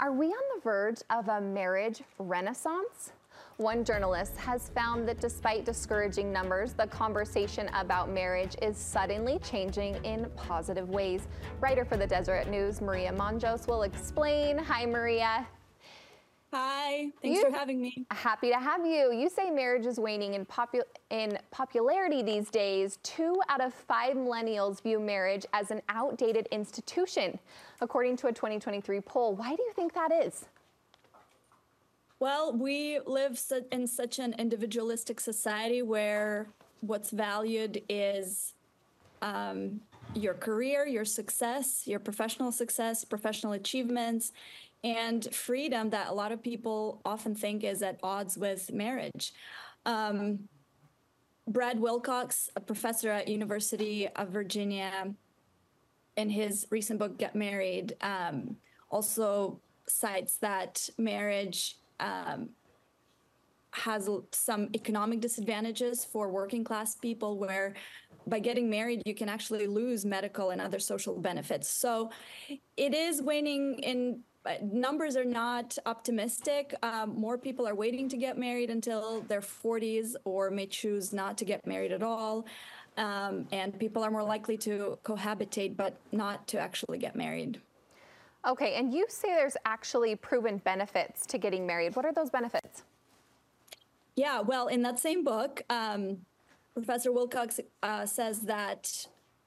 Are we on the verge of a marriage renaissance? One journalist has found that despite discouraging numbers, the conversation about marriage is suddenly changing in positive ways. Writer for the Deseret News, Maria Monjos, will explain. Hi, Maria. Hi, thanks for having me. Happy to have you. You say marriage is waning in popularity these days. 2 out of 5 millennials view marriage as an outdated institution, according to a 2023 poll. Why do you think that is? Well, we live in such an individualistic society where what's valued is your career, your success, your professional success, professional achievements, and freedom that a lot of people often think is at odds with marriage. Brad Wilcox, a professor at University of Virginia, in his recent book, Get Married, also cites that marriage has some economic disadvantages for working class people, where by getting married, you can actually lose medical and other social benefits. So it is waning in numbers are not optimistic. More people are waiting to get married until their 40s or may choose not to get married at all. And people are more likely to cohabitate, but not to actually get married. Okay, and you say there's actually proven benefits to getting married. What are those benefits? Yeah, well, in that same book, Professor Wilcox says that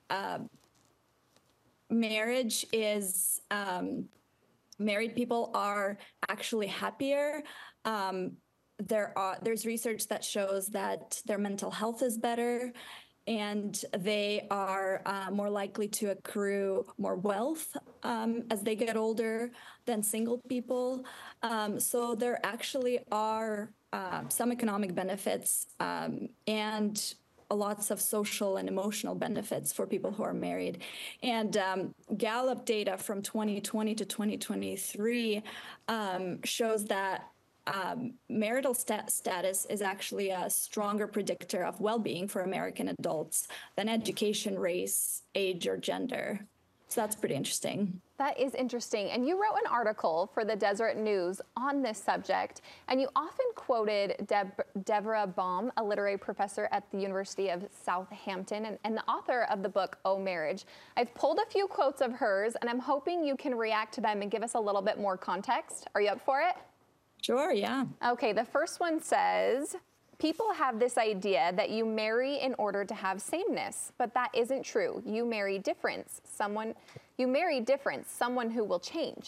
marriage is, married people are actually happier. There's research that shows that their mental health is better, and they are more likely to accrue more wealth as they get older than single people. So there actually are some economic benefits and lots of social and emotional benefits for people who are married. And Gallup data from 2020 to 2023 shows that marital status is actually a stronger predictor of well-being for American adults than education, race, age, or gender. So that's pretty interesting. That is interesting. And you wrote an article for the Deseret News on this subject, and you often quoted Deborah Baum, a literary professor at the University of Southampton and the author of the book, Oh Marriage. I've pulled a few quotes of hers, and I'm hoping you can react to them and give us a little bit more context. Are you up for it? Sure, yeah. Okay, the first one says, people have this idea that you marry in order to have sameness, but that isn't true. You marry difference, someone who will change.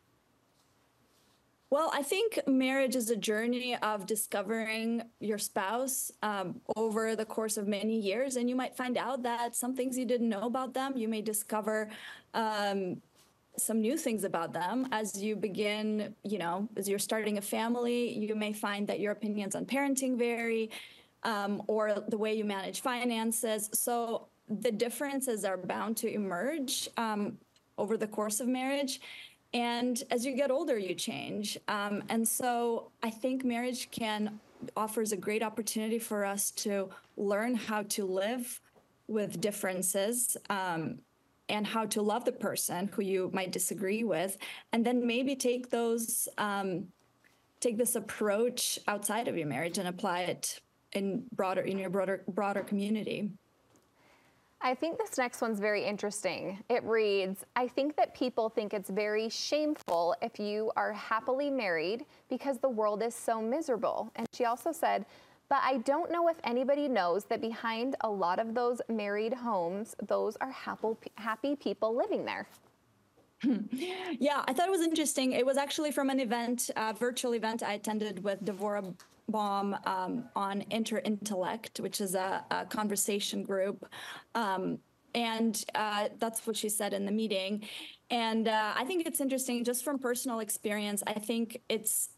Well, I think marriage is a journey of discovering your spouse over the course of many years, and you might find out that some things you didn't know about them. You may discover some new things about them as you begin, as you're starting a family. You may find that your opinions on parenting vary, or the way you manage finances. So the differences are bound to emerge over the course of marriage. And as you get older, you change. And so I think marriage offers a great opportunity for us to learn how to live with differences, and how to love the person who you might disagree with, and then maybe take this approach outside of your marriage and apply it in your broader community. I think this next one's very interesting. It reads, I think that people think it's very shameful if you are happily married because the world is so miserable. And she also said, but I don't know if anybody knows that behind a lot of those married homes, those are happy people living there. Yeah, I thought it was interesting. It was actually from an event, a virtual event I attended with Deborah Baum on Interintellect, which is a conversation group. And that's what she said in the meeting. And I think it's interesting, just from personal experience. I think it's,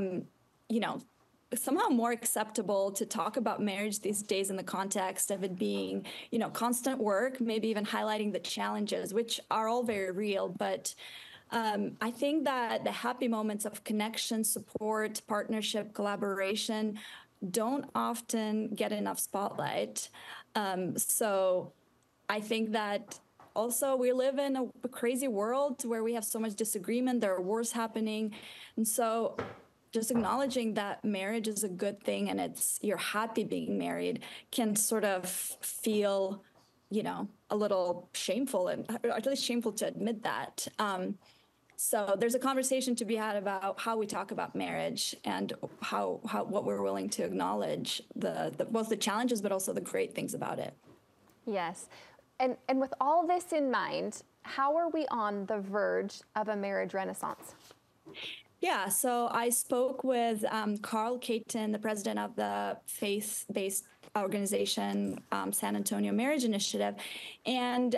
somehow more acceptable to talk about marriage these days in the context of it being, constant work, maybe even highlighting the challenges, which are all very real. But I think that the happy moments of connection, support, partnership, collaboration don't often get enough spotlight. So I think that also we live in a crazy world where we have so much disagreement. There are wars happening. And so just acknowledging that marriage is a good thing and you're happy being married can sort of feel, a little shameful, and at least shameful to admit that. So there's a conversation to be had about how we talk about marriage and how what we're willing to acknowledge both the challenges but also the great things about it. Yes. And with all this in mind, how are we on the verge of a marriage renaissance? Yeah, so I spoke with Carl Caton, the president of the faith-based organization San Antonio Marriage Initiative, and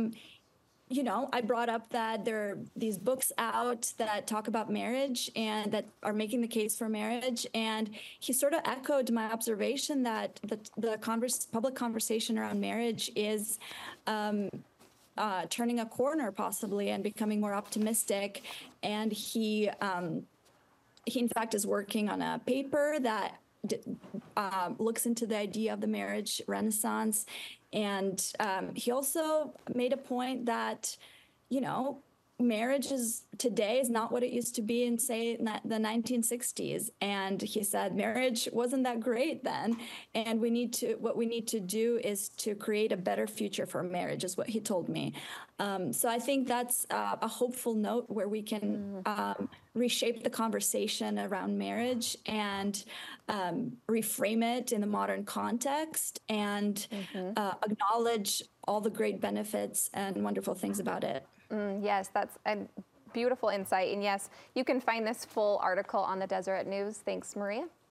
I brought up that there are these books out that talk about marriage and that are making the case for marriage. And he sort of echoed my observation that the public conversation around marriage is turning a corner possibly and becoming more optimistic. And he in fact is working on a paper that looks into the idea of the marriage renaissance. And he also made a point that, marriage today is not what it used to be in, say, the 1960s. And he said marriage wasn't that great then. And what we need to do is to create a better future for marriage, is what he told me. So I think that's a hopeful note where we can reshape the conversation around marriage and reframe it in the modern context and acknowledge all the great benefits and wonderful things about it. Yes, that's a beautiful insight. And yes, you can find this full article on the Deseret News. Thanks, Maria.